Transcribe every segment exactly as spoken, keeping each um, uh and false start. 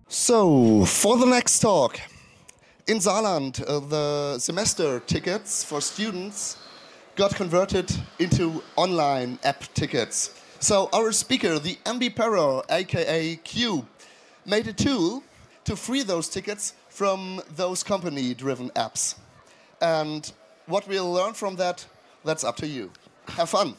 So, for the next talk, in Saarland, uh, the semester tickets for students got converted into online app tickets. So, our speaker, the Ambiparo, aka Q, made a tool to free those tickets from those company-driven apps. And what we'll learn from that, that's up to you. Have fun.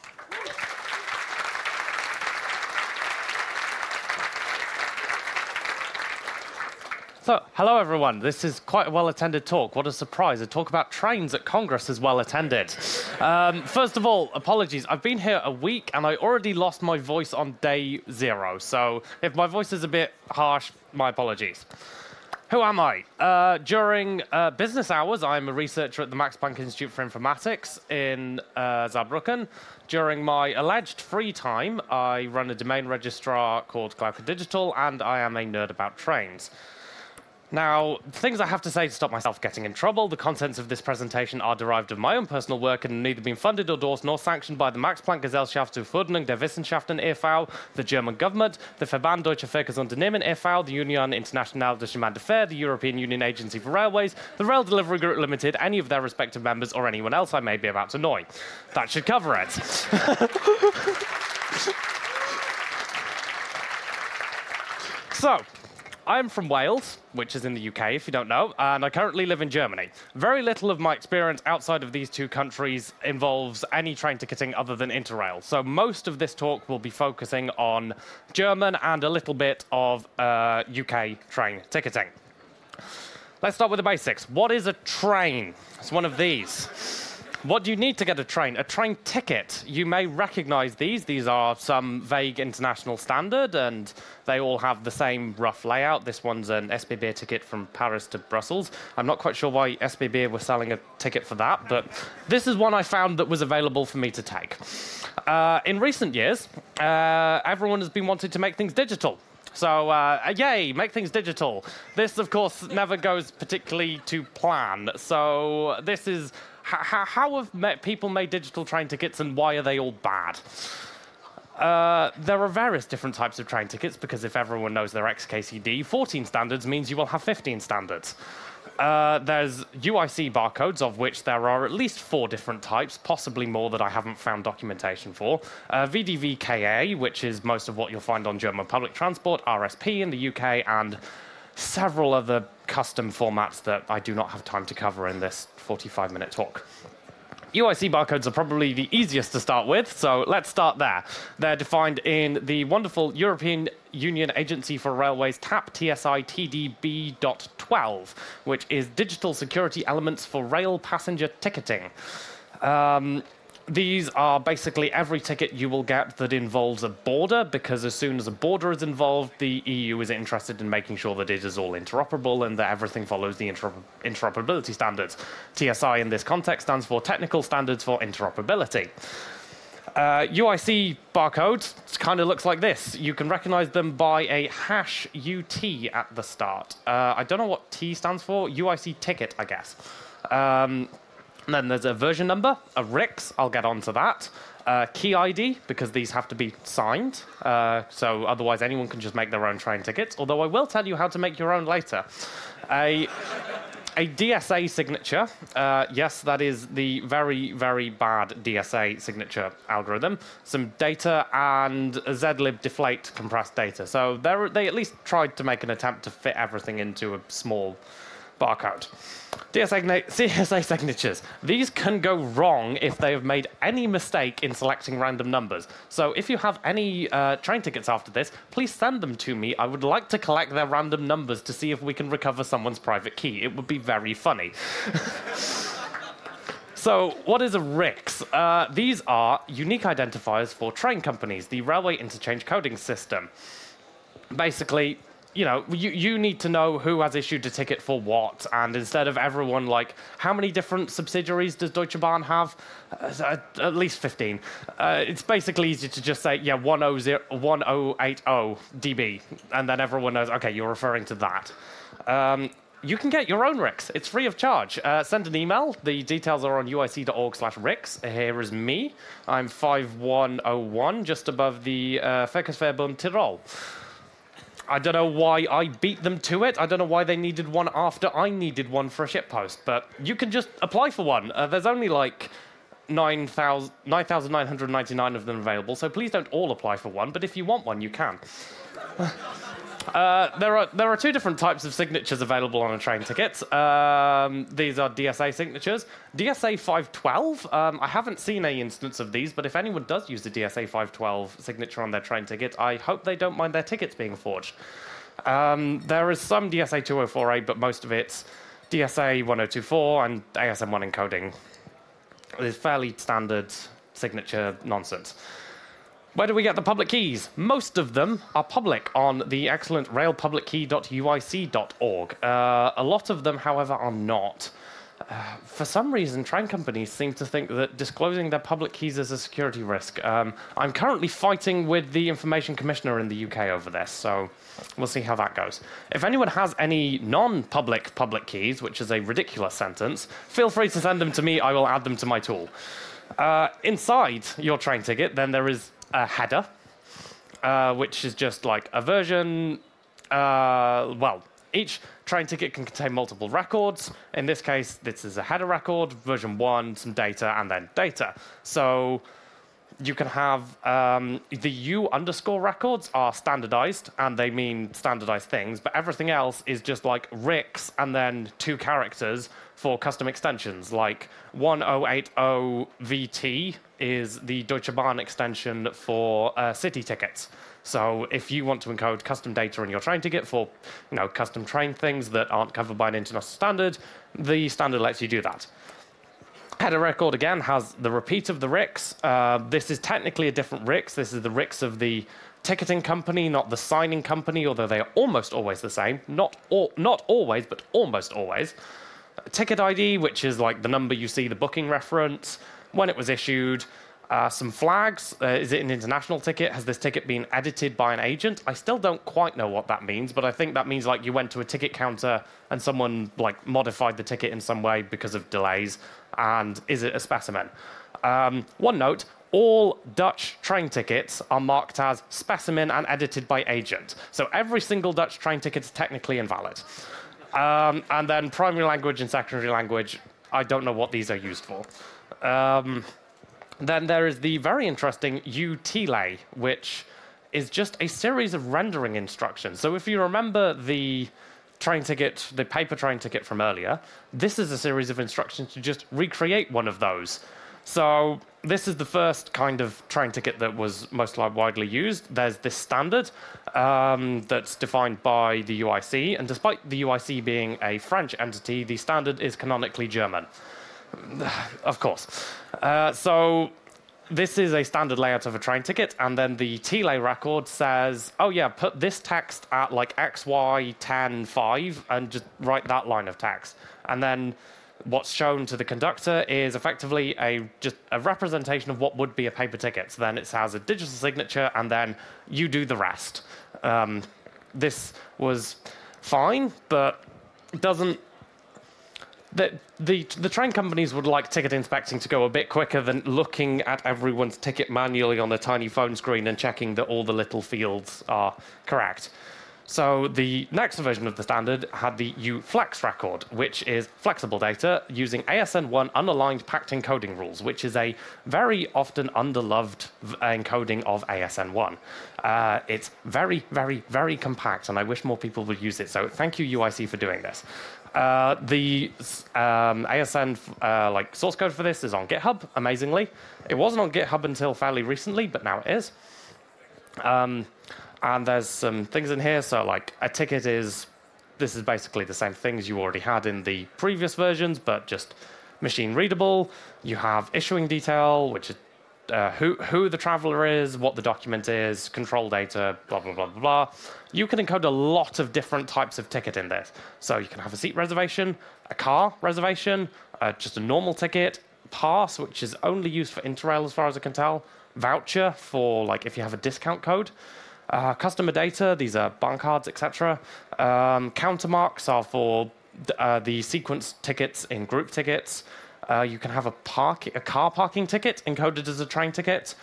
So, hello everyone. This is quite a well-attended talk. What a surprise. A talk about trains at Congress is well-attended. Um, first of all, apologies. I've been here a week and I already lost my voice on day zero. So, if my voice is a bit harsh, my apologies. Who am I? Uh, during uh, business hours, I'm a researcher at the Max Planck Institute for Informatics in uh, Saarbrücken. During my alleged free time, I run a domain registrar called Glauca Digital, and I am a nerd about trains. Now, things I have to say to stop myself getting in trouble. The contents of this presentation are derived of my own personal work and neither been funded, endorsed, nor sanctioned by the Max Planck Gesellschaft zur Förderung der Wissenschaften e V, the German government, the Verband Deutscher Verkehrsunternehmen e V, the Union Internationale de Chemin de Fer, the European Union Agency for Railways, the Rail Delivery Group Limited, any of their respective members, or anyone else I may be about to annoy. That should cover it. So, I'm from Wales, which is in the U K, if you don't know, and I currently live in Germany. Very little of my experience outside of these two countries involves any train ticketing other than Interrail. So most of this talk will be focusing on German and a little bit of uh, U K train ticketing. Let's start with the basics. What is a train? It's one of these. What do you need to get a train? A train ticket. You may recognize these. These are some vague international standard, and they all have the same rough layout. This one's an S B B ticket from Paris to Brussels. I'm not quite sure why S B B were selling a ticket for that, but this is one I found that was available for me to take. Uh, in recent years, uh, everyone has been wanting to make things digital. So, uh, yay, make things digital. This, of course, never goes particularly to plan. So this is... How, how have ma- people made digital train tickets and why are they all bad? Uh, there are various different types of train tickets because if everyone knows their X K C D, fourteen standards means you will have fifteen standards. Uh, there's U I C barcodes, of which there are at least four different types, possibly more that I haven't found documentation for. Uh, V D V K A, which is most of what you'll find on German public transport, R S P in the U K, and several other custom formats that I do not have time to cover in this forty-five minute talk. U I C barcodes are probably the easiest to start with, so let's start there. They're defined in the wonderful European Union Agency for Railways T A P T S I T D B twelve, which is Digital Security Elements for Rail Passenger Ticketing. Um, These are basically every ticket you will get that involves a border, because as soon as a border is involved, the E U is interested in making sure that it is all interoperable and that everything follows the inter- interoperability standards. T S I in this context stands for Technical Standards for Interoperability. Uh, U I C barcode kind of looks like this. You can recognize them by a hash U T at the start. Uh, I don't know what T stands for. U I C ticket, I guess. Um, And then there's a version number, a R I C S, I'll get onto that. Uh, key I D, because these have to be signed, uh, so otherwise anyone can just make their own train tickets, although I will tell you how to make your own later. A, a D S A signature, uh, yes, that is the very, very bad D S A signature algorithm. Some data and zlib deflate compressed data. So they at least tried to make an attempt to fit everything into a small barcode. D S A signatures. These can go wrong if they have made any mistake in selecting random numbers. So if you have any uh, train tickets after this, please send them to me. I would like to collect their random numbers to see if we can recover someone's private key. It would be very funny. So, what is a R I C S? Uh, these are unique identifiers for train companies, the Railway Interchange Coding System. Basically, you know, you, you need to know who has issued a ticket for what, and instead of everyone, like, how many different subsidiaries does Deutsche Bahn have? Uh, at least fifteen. Uh, it's basically easy to just say, yeah, one oh eight oh D B, and then everyone knows, okay, you're referring to that. Um, you can get your own R I C S. It's free of charge. Uh, send an email. The details are on uic.org slash R I C S. Here is me. I'm five one oh one, just above the uh, Verkehrsverbund Tirol. I don't know why I beat them to it. I don't know why they needed one after I needed one for a shitpost. But you can just apply for one. Uh, there's only like nine thousand nine hundred ninety-nine of them available, so please don't all apply for one. But if you want one, you can. Uh, there are there are two different types of signatures available on a train ticket. Um, these are D S A signatures. D S A five twelve, um, I haven't seen any instance of these, but if anyone does use the D S A five twelve signature on their train ticket, I hope they don't mind their tickets being forged. Um, there is some D S A two oh four A, but most of it's D S A one oh two four and A S M one encoding. It's fairly standard signature nonsense. Where do we get the public keys? Most of them are public on the excellent rail public key dot U I C dot org. Uh, a lot of them, however, are not. Uh, for some reason, train companies seem to think that disclosing their public keys is a security risk. Um, I'm currently fighting with the Information Commissioner in the U K over this, so we'll see how that goes. If anyone has any non-public public keys, which is a ridiculous sentence, feel free to send them to me. I will add them to my tool. Uh, inside your train ticket, then there is a header, uh, which is just like a version. Uh, well, each train ticket can contain multiple records. In this case, this is a header record, version one, some data, and then data. So you can have um, the U underscore records are standardized, and they mean standardized things, but everything else is just like R I Cs and then two characters for custom extensions, like one oh eight oh V T is the Deutsche Bahn extension for uh, city tickets. So if you want to encode custom data in your train ticket for, you know, custom train things that aren't covered by an international standard, the standard lets you do that. Header record, again, has the repeat of the R I Cs. Uh, this is technically a different R I C S. This is the R I C S of the ticketing company, not the signing company, although they are almost always the same. Not, al not always, but almost always. Ticket I D, which is like the number you see, the booking reference, when it was issued, uh, some flags. Uh, is it an international ticket? Has this ticket been edited by an agent? I still don't quite know what that means, but I think that means like you went to a ticket counter and someone like modified the ticket in some way because of delays. And is it a specimen? Um, one note, all Dutch train tickets are marked as specimen and edited by agent. So every single Dutch train ticket is technically invalid. Um, and then primary language and secondary language, I don't know what these are used for. Um, then there is the very interesting U T L A, which is just a series of rendering instructions. So if you remember the train ticket, the paper train ticket from earlier, this is a series of instructions to just recreate one of those. So this is the first kind of train ticket that was most widely used. There's this standard um, that's defined by the U I C, and despite the U I C being a French entity, the standard is canonically German. Of course. Uh, so this is a standard layout of a train ticket, and then the T L A record says, oh yeah, put this text at like X Y ten five, and just write that line of text. And then what's shown to the conductor is effectively a just a representation of what would be a paper ticket. So then it has a digital signature, and then you do the rest. Um, this was fine, but it doesn't. The, the, the train companies would like ticket inspecting to go a bit quicker than looking at everyone's ticket manually on a tiny phone screen and checking that all the little fields are correct. So the next version of the standard had the U Flex record, which is flexible data using A S N one unaligned packed encoding rules, which is a very often underloved encoding of A S N one. Uh, it's very, very, very compact, and I wish more people would use it. So thank you, U I C, for doing this. Uh, the um, A S N uh, like source code for this is on GitHub, amazingly. It wasn't on GitHub until fairly recently, but now it is. Um, And there's some things in here. So like a ticket is, this is basically the same things you already had in the previous versions, but just machine readable. You have issuing detail, which is uh, who, who the traveler is, what the document is, control data, blah, blah, blah, blah, blah. You can encode a lot of different types of ticket in this. So you can have a seat reservation, a car reservation, uh, just a normal ticket, pass, which is only used for Interrail as far as I can tell, voucher for like if you have a discount code. Uh, customer data, these are bank cards, et cetera. Um, countermarks are for uh, the sequence tickets in group tickets. Uh, you can have a park, a car parking ticket encoded as a train ticket.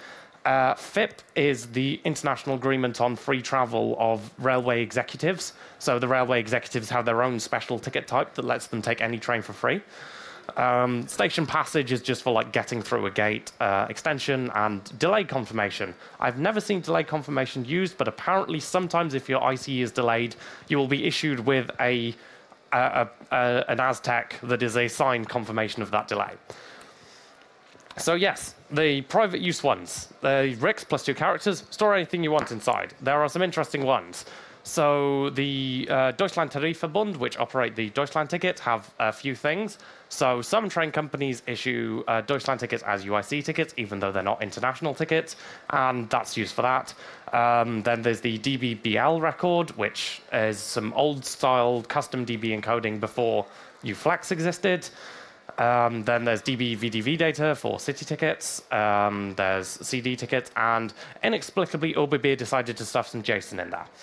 Uh, F I P is the International Agreement on Free Travel of Railway Executives. So the railway executives have their own special ticket type that lets them take any train for free. Um, station passage is just for like getting through a gate, uh, extension, and delay confirmation. I've never seen delay confirmation used, but apparently sometimes if your I C E is delayed, you will be issued with a, a, a, a an Aztec that is a signed confirmation of that delay. So yes, the private use ones, the R I Cs plus two characters, store anything you want inside. There are some interesting ones. So the uh, Deutschland Tarifverbund, which operate the Deutschland ticket, have a few things. So some train companies issue uh, Deutschland tickets as U I C tickets, even though they're not international tickets, and that's used for that. Um, then there's the D B B L record, which is some old-style custom D B encoding before U FLEX existed. Um, then there's D B V D V data for city tickets. Um, there's C D tickets, and inexplicably, O B B decided to stuff some JSON in there.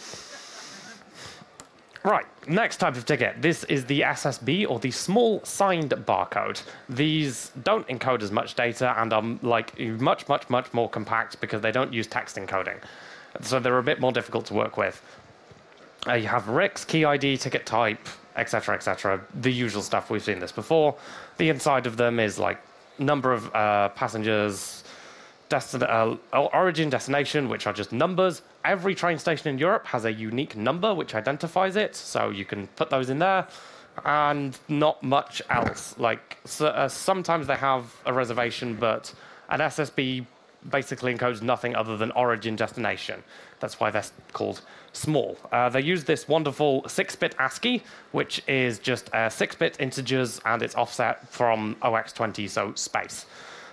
Right, next type of ticket. This is the S S B, or the small signed barcode. These don't encode as much data and are like much, much, much more compact because they don't use text encoding. So they're a bit more difficult to work with. Uh, you have R I C, key I D, ticket type, et cetera, et cetera. The usual stuff, we've seen this before. The inside of them is like number of uh, passengers, Destin uh, origin, destination, which are just numbers. Every train station in Europe has a unique number which identifies it, so you can put those in there, and not much else. Like so, uh, sometimes they have a reservation, but an S S B basically encodes nothing other than origin, destination. That's why they're called small. Uh, they use this wonderful six-bit ASCII, which is just uh, six-bit integers, and it's offset from O X twenty, so space.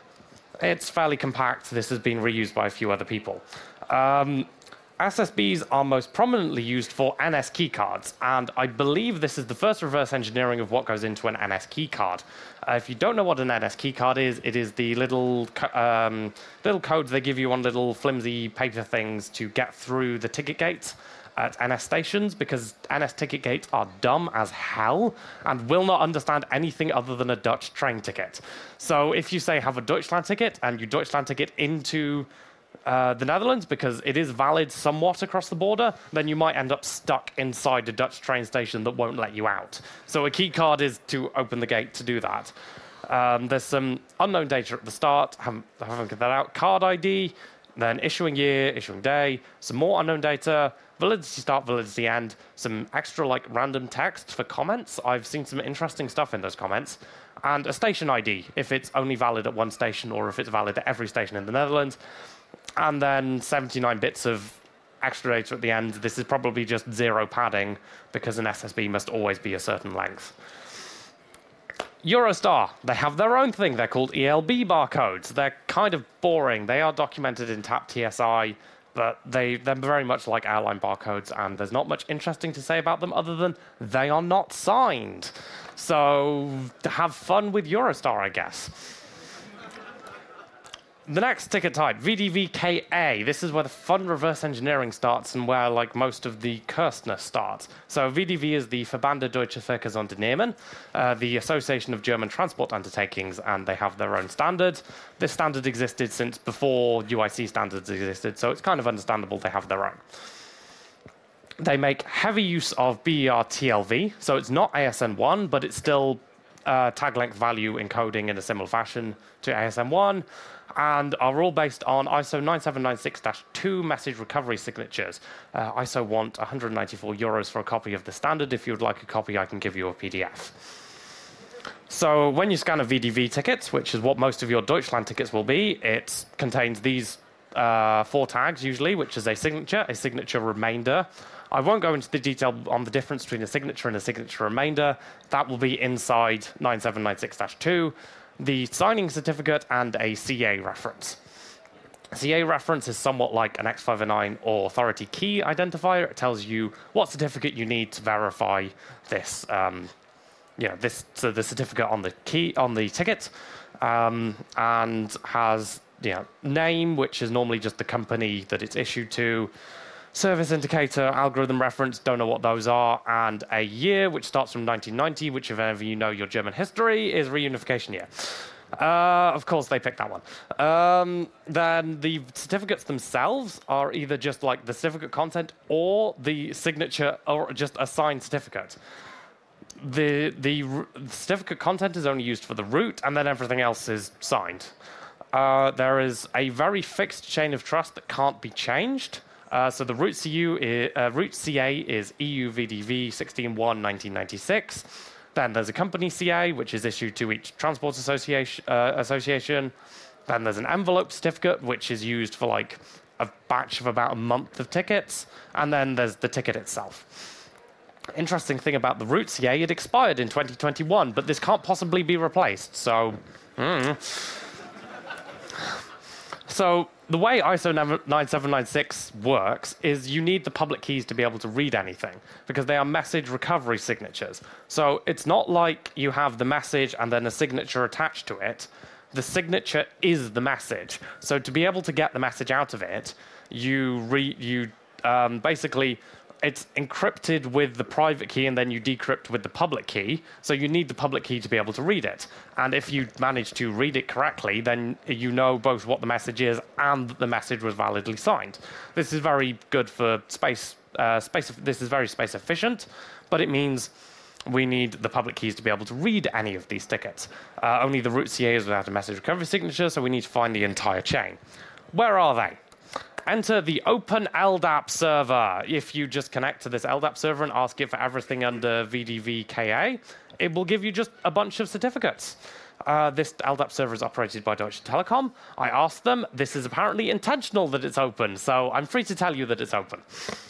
It's fairly compact. This has been reused by a few other people. Um, S S Bs are most prominently used for N S keycards, and I believe this is the first reverse engineering of what goes into an N S keycard. Uh, if you don't know what an N S keycard is, it is the little co um, little codes they give you on little flimsy paper things to get through the ticket gates at N S stations, because N S ticket gates are dumb as hell and will not understand anything other than a Dutch train ticket. So if you say have a Deutschland ticket and you Deutschland ticket into uh, the Netherlands, because it is valid somewhat across the border, then you might end up stuck inside a Dutch train station that won't let you out. So a key card is to open the gate to do that. Um, there's some unknown data at the start, haven't, haven't got that out. Card I D, then issuing year, issuing day, some more unknown data, validity start, validity end, some extra like random text for comments. I've seen some interesting stuff in those comments. And a station I D, if it's only valid at one station or if it's valid at every station in the Netherlands. And then seventy-nine bits of extra data at the end. This is probably just zero padding because an S S B must always be a certain length. Eurostar, they have their own thing. They're called E L B barcodes. They're kind of boring. They are documented in TAP T S I, but they, they're very much like airline barcodes, and there's not much interesting to say about them other than they are not signed. So have fun with Eurostar, I guess. The next ticket type, V D V K A. This is where the fun reverse engineering starts and where like most of the cursedness starts. So V D V is the Verband Deutsche Verkehrsunternehmen, uh, the Association of German Transport Undertakings, and they have their own standard. This standard existed since before U I C standards existed, so it's kind of understandable they have their own. They make heavy use of B E R T L V, so it's not A S N one, but it's still uh, tag length value encoding in a similar fashion to A S N one. And are all based on I S O nine seven nine six dash two message recovery signatures. Uh, I S O want one hundred ninety-four euros for a copy of the standard. If you'd like a copy, I can give you a P D F. So when you scan a V D V ticket, which is what most of your Deutschland tickets will be, it contains these uh, four tags usually, which is a signature, a signature remainder. I won't go into the detail on the difference between a signature and a signature remainder. That will be inside nine seven nine six dash two. The signing certificate, and a C A reference. C A reference is somewhat like an X five oh nine or authority key identifier. It tells you what certificate you need to verify this, um, yeah, this so the certificate on the key on the ticket, um, and has you know name, which is normally just the company that it's issued to. Service indicator, algorithm reference, don't know what those are, and a year, which starts from nineteen ninety, which if any of you know your German history, is reunification year. Uh, of course, they picked that one. Um, then the certificates themselves are either just like the certificate content or the signature or just a signed certificate. The, the, the certificate content is only used for the root, and then everything else is signed. Uh, there is a very fixed chain of trust that can't be changed. Uh, so the root C U is, uh, root C A is E U V D V sixteen one nineteen ninety-six. Then there's a company C A, which is issued to each transport association. Uh, association. Then there's an envelope certificate, which is used for like a batch of about a month of tickets. And then there's the ticket itself. Interesting thing about the root C A, it expired in twenty twenty-one, but this can't possibly be replaced. So, mm. so the way I S O nine seven nine six works is you need the public keys to be able to read anything because they are message recovery signatures. So it's not like you have the message and then a signature attached to it. The signature is the message. So to be able to get the message out of it, you re you um, basically it's encrypted with the private key and then you decrypt with the public key. So you need the public key to be able to read it. And if you manage to read it correctly, then you know both what the message is and that the message was validly signed. This is very good for space. Uh, space. This is very space efficient, but it means we need the public keys to be able to read any of these tickets. Uh, only the root C A is without a message recovery signature, so we need to find the entire chain. Where are they? Enter the Open L D A P server. If you just connect to this L D A P server and ask it for everything under V D V K A, it will give you just a bunch of certificates. Uh, this L D A P server is operated by Deutsche Telekom. I asked them. This is apparently intentional that it's open, so I'm free to tell you that it's open.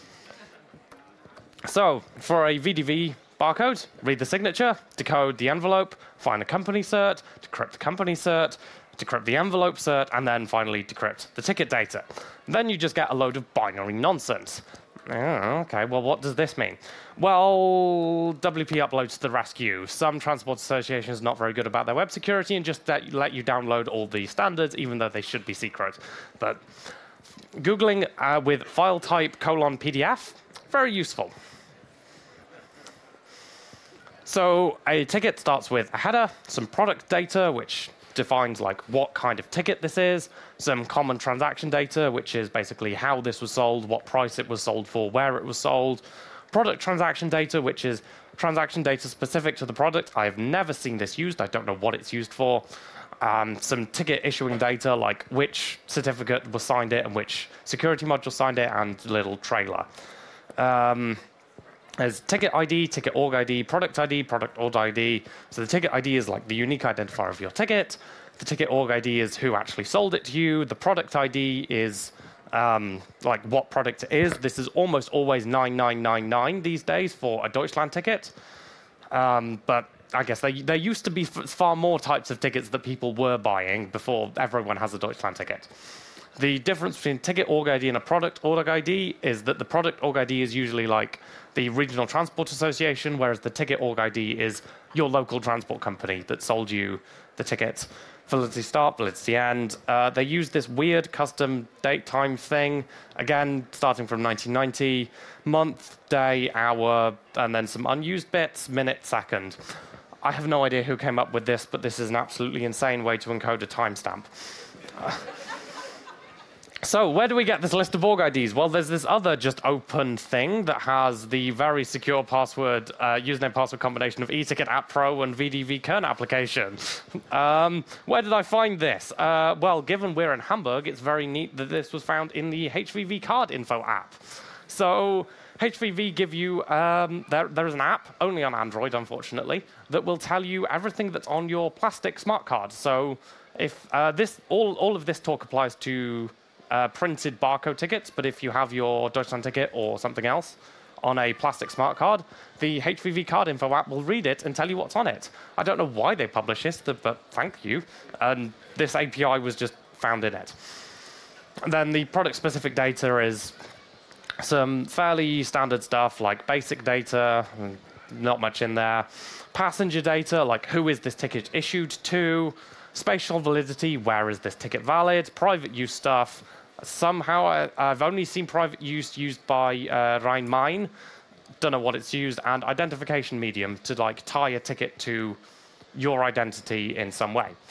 So, for a V D V barcode, read the signature, decode the envelope, find a company cert, decrypt the company cert, decrypt the envelope cert, and then finally decrypt the ticket data. Then you just get a load of binary nonsense. Oh, okay, well, what does this mean? Well, W P uploads to the rescue. Some transport associations are not very good about their web security and just let you download all the standards, even though they should be secret. But Googling uh, with file type colon P D F, very useful. So a ticket starts with a header, some product data, which defines like what kind of ticket this is, some common transaction data, which is basically how this was sold, what price it was sold for, where it was sold, product transaction data, which is transaction data specific to the product. I have never seen this used. I don't know what it's used for. Um, some ticket issuing data, like which certificate was signed it and which security module signed it, and a little trailer. Um, There's ticket I D, ticket org I D, product I D, product org I D. So the ticket I D is like the unique identifier of your ticket. The ticket org I D is who actually sold it to you. The product I D is um, like what product it is. This is almost always nine nine nine nine these days for a Deutschland ticket. Um, but I guess they, there used to be f far more types of tickets that people were buying before everyone has a Deutschland ticket. The difference between ticket org I D and a product org I D is that the product org I D is usually like the regional transport association, whereas the ticket org I D is your local transport company that sold you the tickets. Validity start, validity end. Uh, they use this weird custom date time thing, again, starting from nineteen ninety, month, day, hour, and then some unused bits, minute, second. I have no idea who came up with this, but this is an absolutely insane way to encode a timestamp. Uh, So where do we get this list of org I Ds? Well, there's this other just open thing that has the very secure password, uh, username password combination of eTicket App Pro and V D V Kern application. um, where did I find this? Uh, well, given we're in Hamburg, it's very neat that this was found in the H V V Card Info app. So H V V give you, um, there, there is an app, only on Android, unfortunately, that will tell you everything that's on your plastic smart card. So if uh, this, all, all of this talk applies to Uh, printed barcode tickets, but if you have your Deutschland ticket or something else on a plastic smart card, the H V V Card Info app will read it and tell you what's on it. I don't know why they publish this, but thank you. And this A P I was just found in it. And then the product-specific data is some fairly standard stuff like basic data, not much in there. Passenger data, like who is this ticket issued to? Spatial validity, where is this ticket valid? Private use stuff. Somehow, I, I've only seen private use used by uh, Rhein-Main. Don't know what it's used. And identification medium to like tie a ticket to your identity in some way.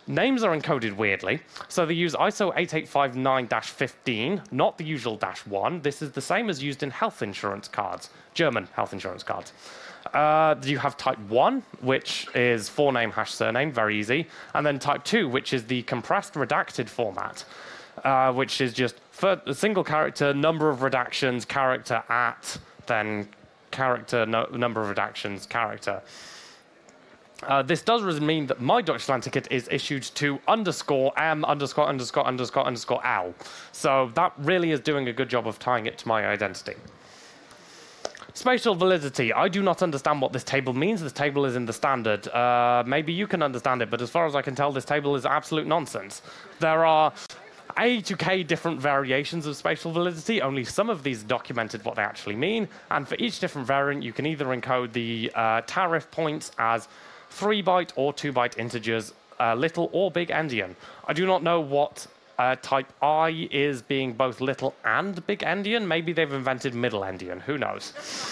Names are encoded weirdly, so they use I S O eight eight five nine dash fifteen, not the usual dash one. This is the same as used in health insurance cards, German health insurance cards. Uh, you have type one, which is forename hash surname, very easy, and then type two, which is the compressed redacted format, uh, which is just for a single character, number of redactions, character at, then character, no, number of redactions, character. Uh, this does mean that my Deutschland ticket is issued to underscore M underscore underscore underscore underscore L. So that really is doing a good job of tying it to my identity. Spatial validity. I do not understand what this table means. This table is in the standard. Uh, maybe you can understand it, but as far as I can tell, this table is absolute nonsense. There are A to K different variations of spatial validity. Only some of these documented what they actually mean. And for each different variant, you can either encode the uh, tariff points as three byte or two byte integers, uh, little or big endian. I do not know what uh, type I is being both little and big endian. Maybe they've invented middle endian. Who knows?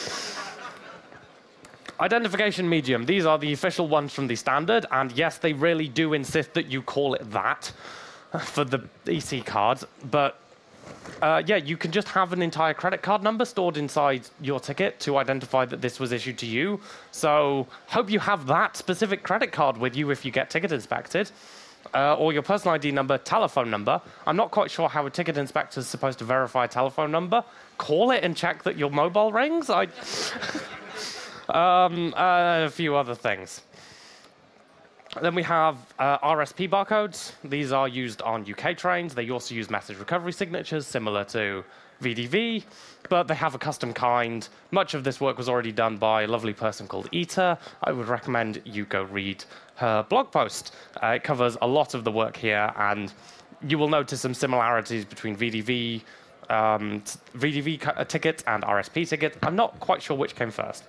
Identification medium. These are the official ones from the standard. And yes, they really do insist that you call it that for the E C cards. But Uh, yeah, you can just have an entire credit card number stored inside your ticket to identify that this was issued to you. So hope you have that specific credit card with you if you get ticket inspected. Uh, or your personal I D number, telephone number. I'm not quite sure how a ticket inspector is supposed to verify a telephone number. Call it and check that your mobile rings. I um, uh, a few other things. Then we have uh, R S P barcodes. These are used on U K trains. They also use message recovery signatures, similar to V D V, but they have a custom kind. Much of this work was already done by a lovely person called Ita. I would recommend you go read her blog post. Uh, it covers a lot of the work here, and you will notice some similarities between V D V, um, V D V tickets and R S P tickets. I'm not quite sure which came first.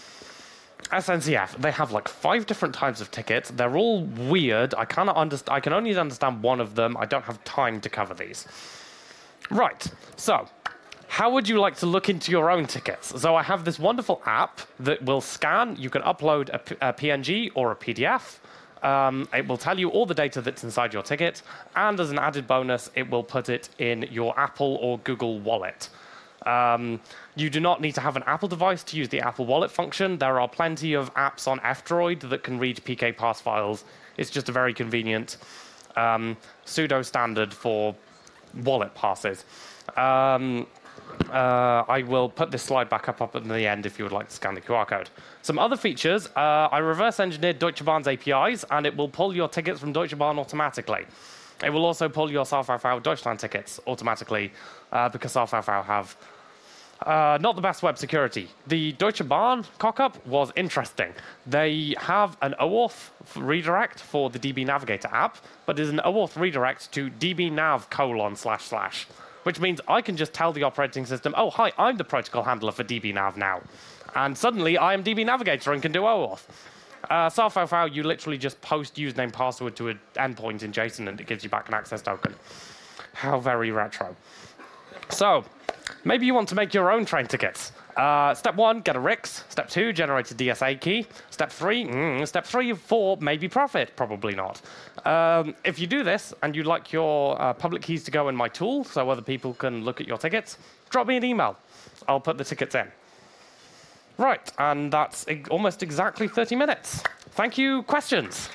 S N C F, they have like five different types of tickets. They're all weird. I cannot understand. I can only understand one of them. I don't have time to cover these. Right. So, how would you like to look into your own tickets? So I have this wonderful app that will scan. You can upload a, P a P N G or a P D F. Um, it will tell you all the data that's inside your ticket, and as an added bonus, it will put it in your Apple or Google Wallet. Um, you do not need to have an Apple device to use the Apple Wallet function. There are plenty of apps on F-Droid that can read P K pass files. It's just a very convenient um, pseudo standard for wallet passes. Um, uh, I will put this slide back up, up at the end if you would like to scan the Q R code. Some other features, uh, I reverse engineered Deutsche Bahn's A P Is, and it will pull your tickets from Deutsche Bahn automatically. It will also pull your S A V V Deutschland tickets automatically, uh, because S A V V have Uh, not the best web security. The Deutsche Bahn cock-up was interesting. They have an OAuth redirect for the D B Navigator app, but is an OAuth redirect to dbnav colon slash slash, which means I can just tell the operating system, oh, hi, I'm the protocol handler for dbnav now. And suddenly I am D B Navigator and can do OAuth. Uh, S A V V, you literally just post username password to an endpoint in JSON and it gives you back an access token. How very retro. So, maybe you want to make your own train tickets. Uh, step one, get a R I C S. Step two, generate a D S A key. Step three, mm, step three, four, maybe profit. Probably not. Um, if you do this and you'd like your uh, public keys to go in my tool so other people can look at your tickets, drop me an email. I'll put the tickets in. Right, and that's e- almost exactly thirty minutes. Thank you. Questions?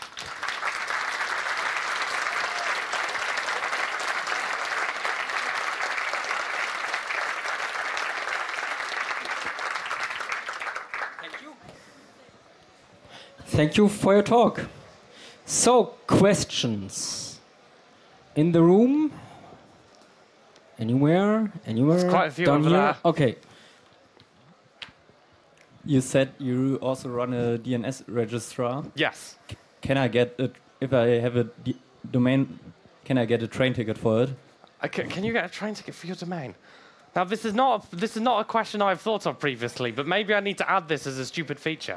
Thank you for your talk. So, questions in the room? Anywhere? Anywhere? There's quite a few Down over here? there. Okay. You said you also run a D N S registrar. Yes. Can I get a, if I have a d- domain, can I get a train ticket for it? Uh, can, can you get a train ticket for your domain? Now, this is not this is not a question I've thought of previously, but maybe I need to add this as a stupid feature.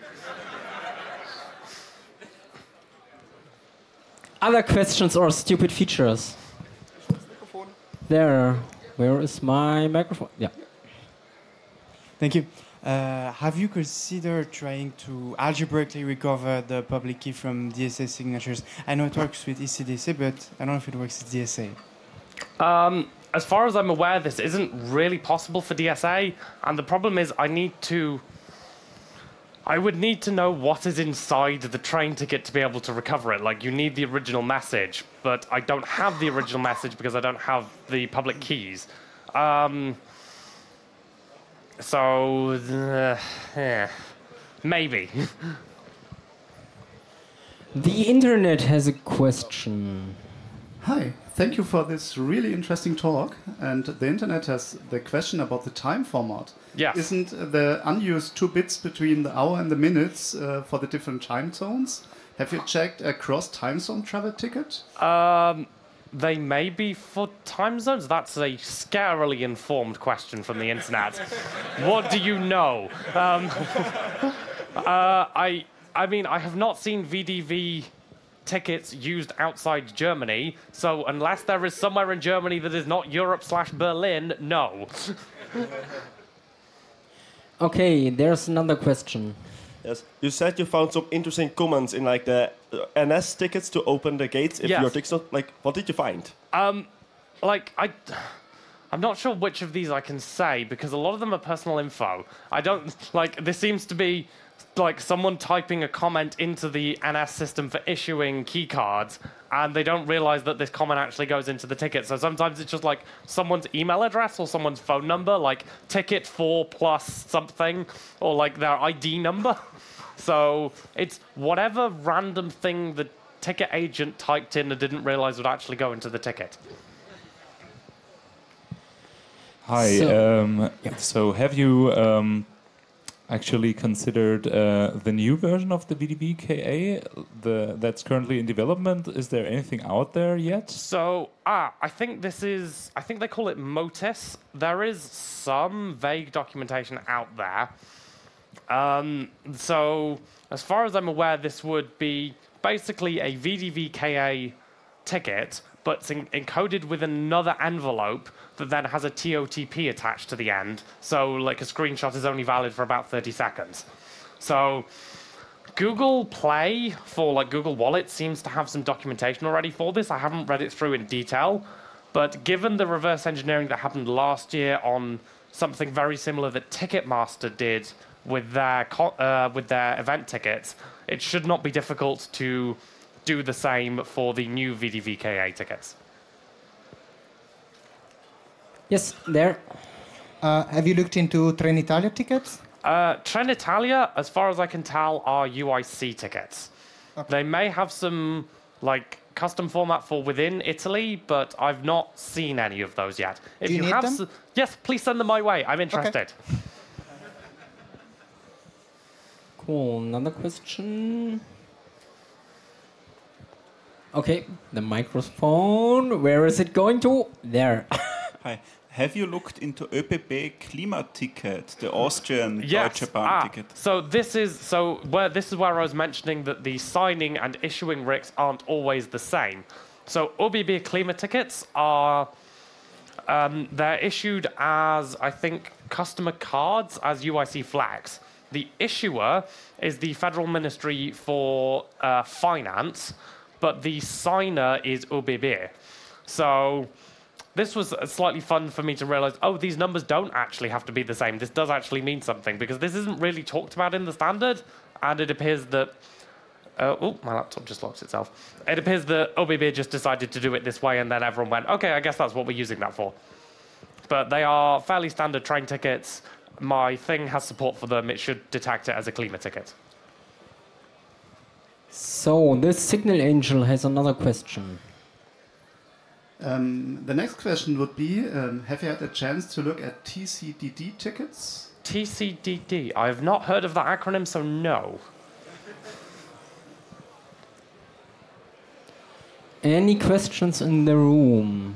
Other questions or stupid features? There. Where is my microphone? Yeah. Thank you. Uh, have you considered trying to algebraically recover the public key from D S A signatures? I know it works with E C D C, but I don't know if it works with D S A. Um, as far as I'm aware, this isn't really possible for D S A, and the problem is I need to... I would need to know what is inside the train ticket to be able to recover it. Like, you need the original message, but I don't have the original message because I don't have the public keys. Um, so, uh, yeah, maybe. The internet has a question. Hi, thank you for this really interesting talk. And the internet has the question about the time format. Yes. Isn't the unused two bits between the hour and the minutes uh, for the different time zones? Have you checked a cross time zone travel ticket? Um, they may be for time zones. That's a scarily informed question from the internet. What do you know? Um, uh, I, I mean, I have not seen V D V tickets used outside Germany, so unless there is somewhere in Germany that is not Europe slash Berlin, no. Okay, there's another question. Yes, you said you found some interesting comments in like the uh, N S tickets to open the gates if Yes. your ticket's not like. What did you find? Um, like I, I'm not sure which of these I can say because a lot of them are personal info. I don't like. This seems to be like someone typing a comment into the N S system for issuing key cards, and they don't realize that this comment actually goes into the ticket. So sometimes it's just like someone's email address or someone's phone number, like ticket four plus something, or like their I D number. So it's whatever random thing the ticket agent typed in and didn't realize would actually go into the ticket. Hi. So- Um, so have you um, actually considered uh, the new version of the V D V K A the, that's currently in development? Is there anything out there yet? So, ah, I think this is, I think they call it Motis. There is some vague documentation out there. Um, so, as far as I'm aware, this would be basically a V D V K A ticket, but it's en- encoded with another envelope that then has a T O T P attached to the end. So, like, a screenshot is only valid for about thirty seconds. So, Google Play for like Google Wallet seems to have some documentation already for this. I haven't read it through in detail, but given the reverse engineering that happened last year on something very similar that Ticketmaster did with their co- uh, with their event tickets, it should not be difficult to do the same for the new V D V K A tickets. Yes, there. Uh, have you looked into Trenitalia tickets? Uh, Trenitalia, as far as I can tell, are U I C tickets. They may have some like custom format for within Italy, but I've not seen any of those yet. If Do you need have, them? s- yes, please send them my way. I'm interested. Cool. Another question. Okay, the microphone. Where is it going to? There. Hi. Have you looked into ÖBB Klimaticket, the Austrian Yes. Deutsche Bahn Ah, ticket? so this is so where this is where I was mentioning that the signing and issuing R I Cs aren't always the same. So O B B Klima tickets are um, they're issued as I think customer cards as U I C flags. The issuer is the Federal Ministry for uh, Finance, but the signer is O B B. So this was slightly fun for me to realize, oh, these numbers don't actually have to be the same. This does actually mean something, because this isn't really talked about in the standard, and it appears that... Uh, oh, my laptop just locked itself. It appears that O B B just decided to do it this way, and then everyone went, okay, I guess that's what we're using that for. But they are fairly standard train tickets. My thing has support for them. It should detect it as a Klima ticket. So, this Signal Angel has another question. Um, the next question would be, um, have you had a chance to look at T C D D tickets? T C D D. I have not heard of that acronym, so no. Any questions in the room?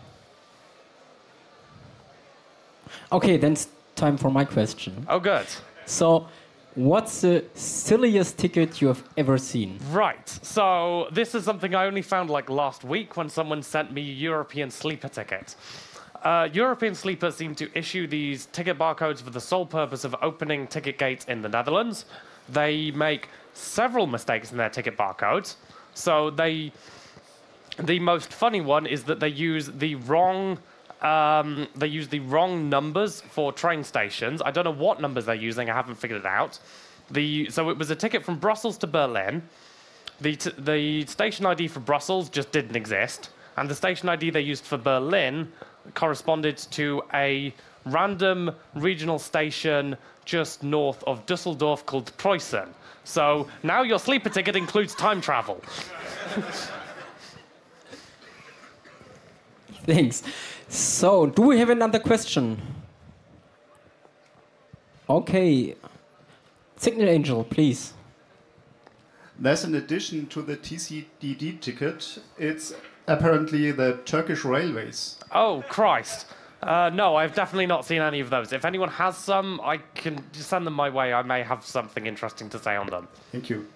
Okay, then it's time for my question. Oh, good. So, what's the silliest ticket you have ever seen? Right. So this is something I only found like last week when someone sent me a European sleeper ticket. Uh, European sleepers seem to issue these ticket barcodes for the sole purpose of opening ticket gates in the Netherlands. They make several mistakes in their ticket barcodes. So they, the most funny one is that they use the wrong, um, they use the wrong numbers for train stations. I don't know what numbers they're using. I haven't figured it out. The so it was a ticket from Brussels to Berlin. The t the station I D for Brussels just didn't exist, and the station I D they used for Berlin corresponded to a random regional station just north of Dusseldorf called Preußen. So now your sleeper ticket includes time travel. Thanks. So, do we have another question? Okay. Signal Angel, please. There's an addition to the T C D D ticket. It's apparently the Turkish Railways. Oh, Christ. Uh, no, I've definitely not seen any of those. If anyone has some, I can send them my way. I may have something interesting to say on them. Thank you.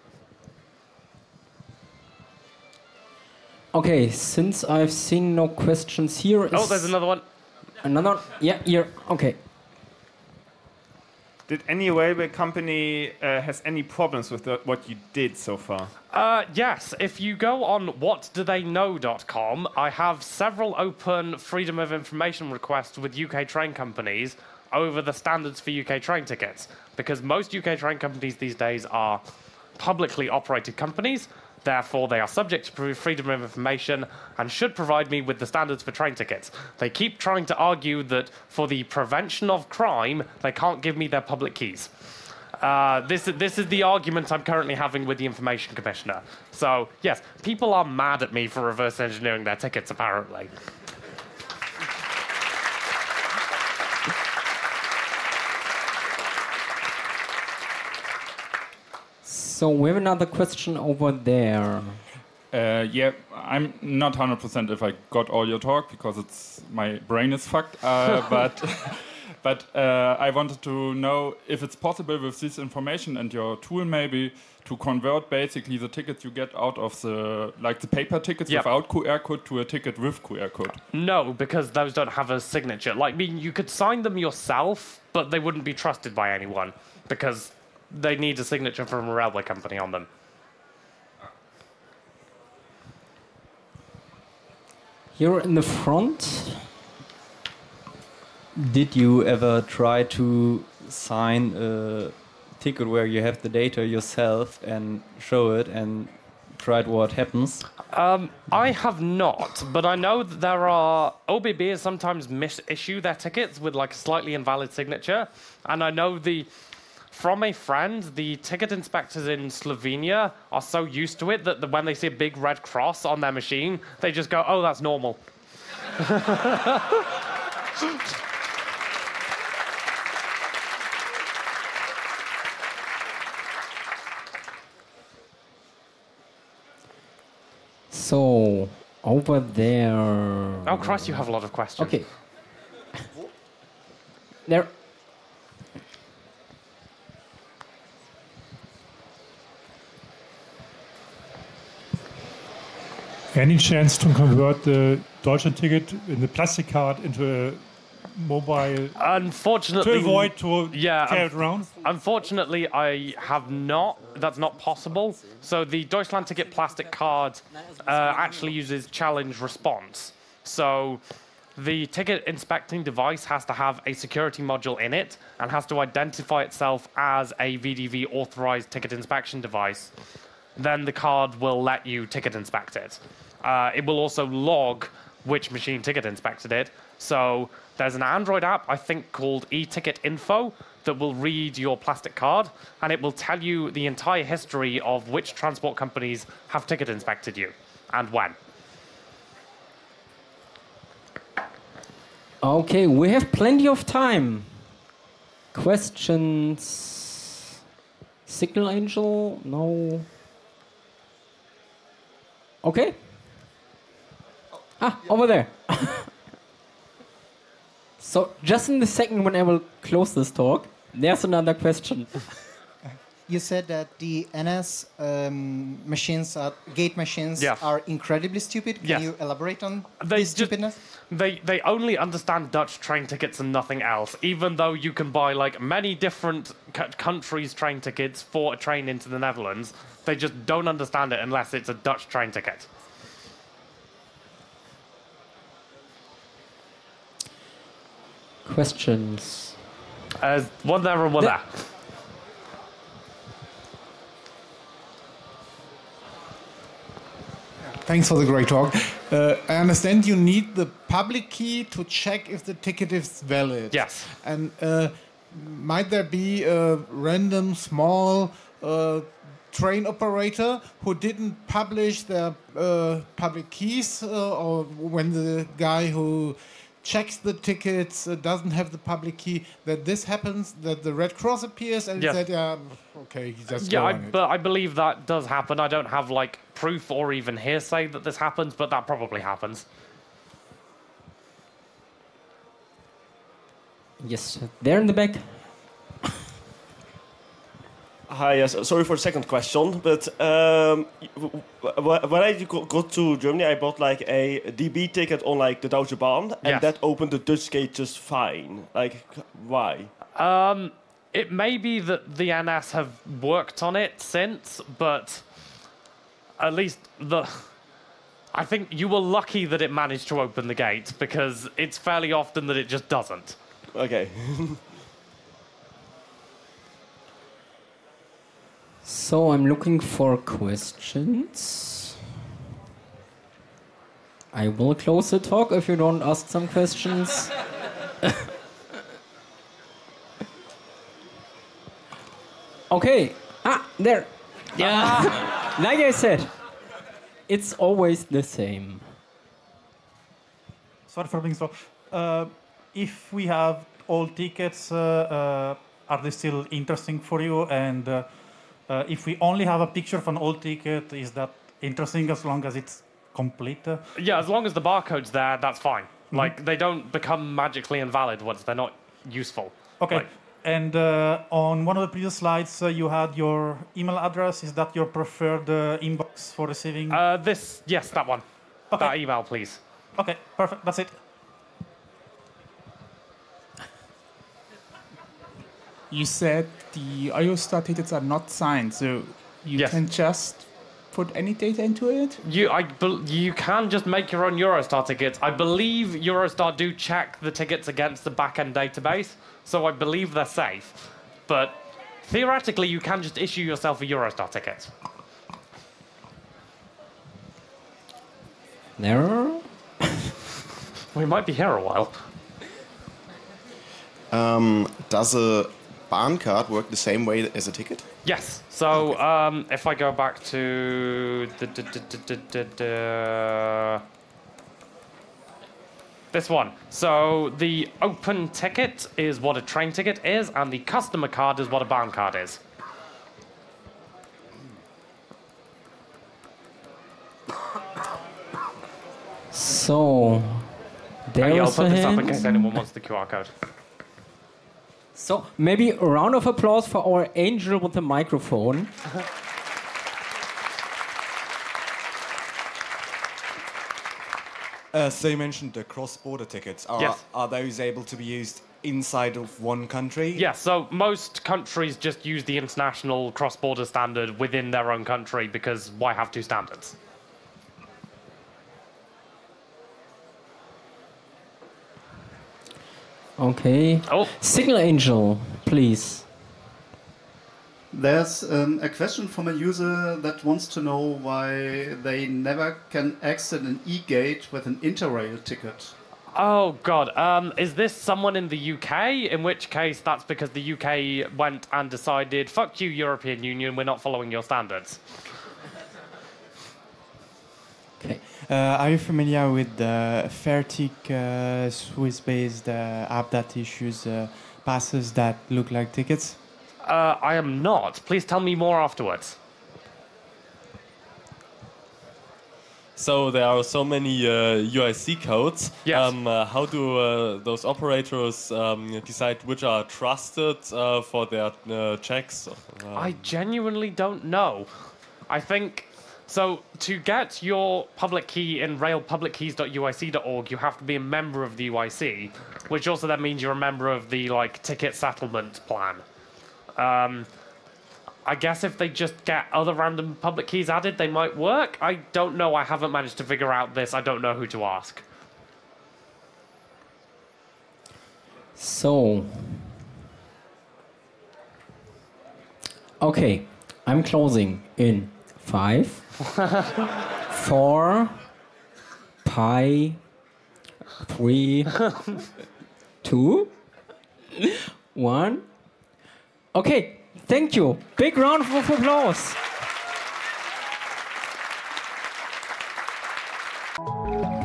Okay, since I've seen no questions here... Is oh, there's another one. Another? Yeah, here. Okay. Did any railway company uh, has any problems with the, what you did so far? Uh, yes, if you go on what do they know dot com, I have several open freedom of information requests with U K train companies over the standards for U K train tickets. Because most U K train companies these days are publicly operated companies, therefore they are subject to freedom of information and should provide me with the standards for train tickets. They keep trying to argue that for the prevention of crime, they can't give me their public keys. Uh, this, this is the argument I'm currently having with the Information Commissioner. So, yes, people are mad at me for reverse engineering their tickets, apparently. So we have another question over there. Uh, yeah, I'm not one hundred percent if I got all your talk because it's my brain is fucked. Uh, but but uh, I wanted to know if it's possible with this information and your tool maybe to convert basically the tickets you get out of the like the paper tickets Yep. without Q R code to a ticket with Q R code. No, because those don't have a signature. Like, I mean, you could sign them yourself, but they wouldn't be trusted by anyone because they need a signature from a railway company on them. Here in the front. Did you ever try to sign a ticket where you have the data yourself and show it and tried what happens? Um, I have not, but I know that there are... O B B sometimes misissue their tickets with like a slightly invalid signature, and I know the... From a friend, the ticket inspectors in Slovenia are so used to it that the, when they see a big red cross on their machine, they just go, oh, that's normal. So, over there... Oh, Christ, you have a lot of questions. Okay. There... Any chance to convert the Deutschland ticket in the plastic card into a mobile? Unfortunately, to avoid to yeah, carry it around. Unfortunately, I have not. That's not possible. So the Deutschland ticket plastic card uh, actually uses challenge response. So the ticket inspecting device has to have a security module in it and has to identify itself as a V D V authorized ticket inspection device. Then the card will let you ticket inspect it. Uh, it will also log which machine ticket inspected it. So there's an Android app, I think, called e-ticket info that will read your plastic card, and it will tell you the entire history of which transport companies have ticket inspected you and when. Okay, we have plenty of time. Questions? Signal Angel? No. Okay. Ah, over there. So, just in the second when I will close this talk, there's another question. You said that the N S um, machines, are, gate machines, Yeah. are incredibly stupid. Can Yes. you elaborate on They this just- stupidness? They they only understand Dutch train tickets and nothing else, even though you can buy like many different c- countries' train tickets for a train into the Netherlands. They just don't understand it unless it's a Dutch train ticket. Questions? Uh, one there and one The- there. Thanks for the great talk. Uh, I understand you need the public key to check if the ticket is valid. Yes. And uh, might there be a random small uh, train operator who didn't publish their uh, public keys, uh, or when the guy who checks the tickets uh, doesn't have the public key, that this happens, that the Red Cross appears and Yes. said, yeah, okay, just Yeah, go I, on it. but I believe that does happen. I don't have like proof or even hearsay that this happens, but that probably happens. Yes, there in the back. Hi, yes. Sorry for the second question, but um, w- w- when I go- got to Germany, I bought like a D B ticket on like the Deutsche Bahn, and Yes. that opened the Dutch gate just fine. Like, why? Um, it may be that the N S have worked on it since, but at least the. I think you were lucky that it managed to open the gate, because it's fairly often that it just doesn't. Okay. So I'm looking for questions. I will close the talk if you don't ask some questions. Okay. Ah, there. Yeah. Like I said, it's always the same. Sorry for being slow. Uh, if we have old tickets, uh, uh, are they still interesting for you? And uh, uh, if we only have a picture of an old ticket, is that interesting as long as it's complete? Uh, Yeah, as long as the barcode's there, that's fine. Like, they don't become magically invalid once they're not useful. Okay. Like, And uh, on one of the previous slides, uh, you had your email address. Is that your preferred uh, inbox for receiving? uh, this, yes, that one. Okay. That email, please. Okay, perfect. That's it. You said the Eurostar tickets are not signed, so you Yes. can just put any data into it? You, I, bel- you can just make your own Eurostar tickets. I believe Eurostar do check the tickets against the back-end database, so I believe they're safe. But theoretically, you can just issue yourself a Eurostar ticket. There? We might be here a while. Um, does a Bahn card work the same way as a ticket? Yes. So um, if I go back to the, the, the, the, the, the, this one. So the open ticket is what a train ticket is, and the customer card is what a Bahn card is. So, there I'll is put a this up in hint. case anyone wants the Q R code. So, maybe a round of applause for our angel with the microphone. Uh, so you mentioned the cross-border tickets. Are, Yes. are those able to be used inside of one country? Yeah, so most countries just use the international cross-border standard within their own country, because why have two standards? Okay. Oh. Signal Angel, please. There's um, a question from a user that wants to know why they never can exit an e-gate with an Interrail ticket. Oh god, um, is this someone in the U K? In which case, that's because the U K went and decided, fuck you, European Union, we're not following your standards. Uh, are you familiar with the Fairtick uh, Swiss-based uh, app that issues uh, passes that look like tickets? Uh, I am not. Please tell me more afterwards. So there are so many uh, U I C codes. Yes. Um, uh, how do uh, those operators um, decide which are trusted uh, for their uh, checks? Uh, I genuinely don't know. I think So to get your public key in rail public keys dot U I C dot org, you have to be a member of the U I C, which also then means you're a member of the like ticket settlement plan. Um, I guess if they just get other random public keys added, they might work. I don't know. I haven't managed to figure out this. I don't know who to ask. So, okay, I'm closing in five, four, pi, three, two, one. Okay, thank you. Big round of applause.